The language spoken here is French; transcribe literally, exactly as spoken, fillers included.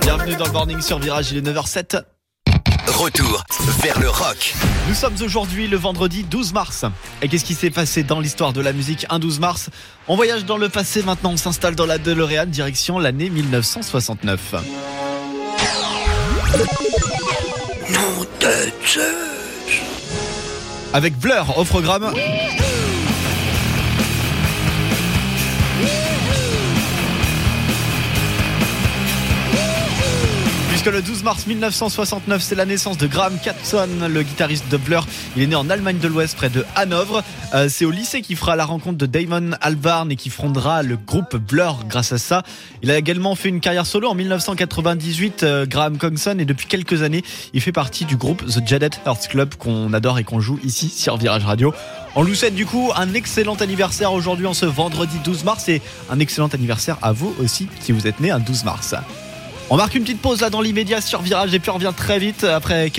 Bienvenue dans le Morning sur Virage, il est neuf heures sept. Retour vers le rock. Nous sommes aujourd'hui le vendredi douze mars. Et qu'est-ce qui s'est passé dans l'histoire de la musique un douze mars? On voyage dans le passé, maintenant on s'installe dans la DeLorean, direction l'année dix-neuf cent soixante-neuf. Nom de Zeus. Avec Blur au programme. Puisque le douze mars dix-neuf cent soixante-neuf, c'est la naissance de Graham Coxon, le guitariste de Blur. Il est né en Allemagne de l'Ouest, près de Hanovre. Euh, c'est au lycée qu'il fera la rencontre de Damon Albarn et qui fondera le groupe Blur grâce à ça. Il a également fait une carrière solo en dix-neuf cent quatre-vingt-dix-huit, euh, Graham Coxon, et depuis quelques années, il fait partie du groupe The Jaded Hearts Club qu'on adore et qu'on joue ici sur Virage Radio. On lui souhaite du coup un excellent anniversaire aujourd'hui en ce vendredi douze mars et un excellent anniversaire à vous aussi si vous êtes né un douze mars. On marque une petite pause là dans l'immédiat sur Virage et puis on revient très vite après